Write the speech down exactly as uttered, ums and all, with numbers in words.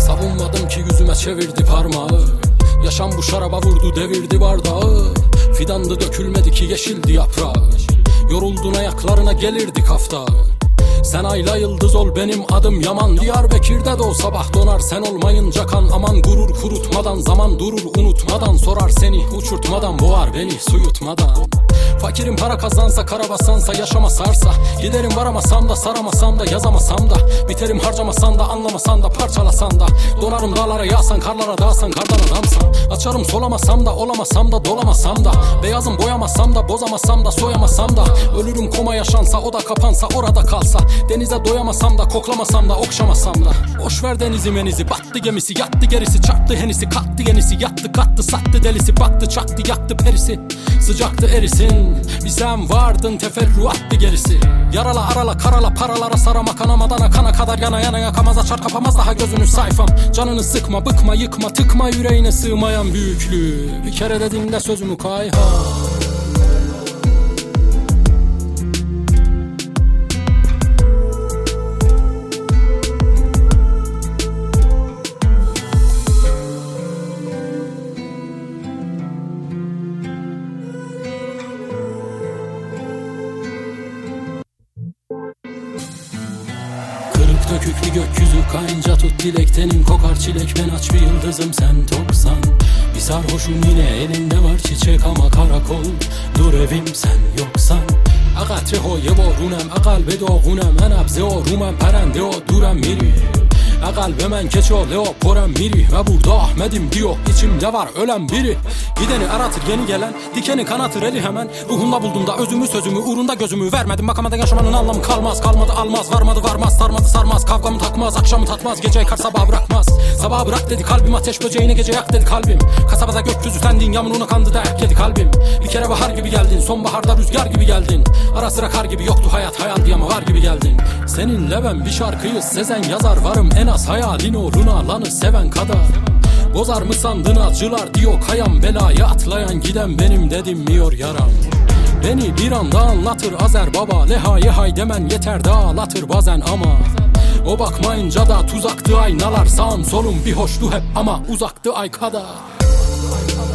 Savunmadım ki yüzüme çevirdi parmağı. Yaşam bu şaraba vurdu devirdi bardağı. Fidandı dökülmedi ki yeşildi yaprağı. Yoruldun ayaklarına gelirdi kafta. Sen ayla yıldız ol benim adım Yaman. Diyarbakır'da da o sabah donar sen olmayınca kan. Aman gurur kurutmadan zaman durur unutmadan. Sorar seni uçurtmadan boğar beni su yutmadan. Fakirim para kazansa karabasansa yaşama sarsa. Giderim varamasam da saramasam da yazamasam da. Biterim harcamasan da anlamasan da parçalasan da. Donarım dağlara yağsan karlara dağsan kardan adamsan. Açarım solamasam da olamasam da dolamasam da. Beyazım boyamasam da bozamasam da soyamasam da. Ölürüm koma yaşansa o da kapansa orada kalsa. Denize doyamasam da koklamasam da okşamasam da. Boşver denizi menizi battı gemisi yattı gerisi. Çarptı henisi kalktı yenisi yattı kattı sattı delisi. Baktı çaktı yaktı perisi sıcaktı erisin. Bir sen vardın teferruattı gerisi. Yarala arala karala paralara sarama kanamadan akana kadar yana yana yakamaz açar kapamaz daha gözünü sayfam. Canını sıkma bıkma yıkma tıkma yüreğine sığmayan büyüklüğü. Bir kere de dinle sözümü Kayhan. Döküklü gökyüzü kayınca tut dilek. Tenin kokar çilek ben aç bir yıldızım sen toksan. Bir sarhoşum yine elinde var çiçek ama karakol. Dur evim sen yoksan. Aqatre ho ye borunem aqalbe doğunem. Enabze o rumem perende o durem miri. Qalbe mən keç o leo porem miri. Ve burada Ahmet'im diyor içimde var ölen biri. Gideni aratır yeni gelen dikeni kanatır eli hemen. Ruhumda buldum da özümü sözümü uğrunda gözümü vermedim. Bakamadan yaşamanın anlamı kalmaz. Kalmadı almaz varmadı varmaz sarmadı sarmaz. Kavgamı takmaz akşamı tatmaz gece yıkar sabah bırakmaz. Sabah bırak dedi kalbim ateş böceğine gece yak dedi kalbim. Kasabada gökyüzü sendin yağmuruna kandı da erk yedi kalbim. Bir kere bahar gibi geldin sonbaharda rüzgar gibi geldin. Ara sıra kar gibi yoktu hayat hayal diye ama var gibi geldin. Seninle ben bir şarkıyı sezen yazar varım en az hayalin uğruna lanı seven kadar. Bozar mı sandın acılar diyor kayan belaya atlayan giden benim dedim miyor yaram. Beni bir anda anlatır Azer baba lehaye hay demen yeter de ağlatır bazen ama. O bakmayınca da tuzaktı aynalar sağım solum bir hoştu hep ama uzaktı ay kadar.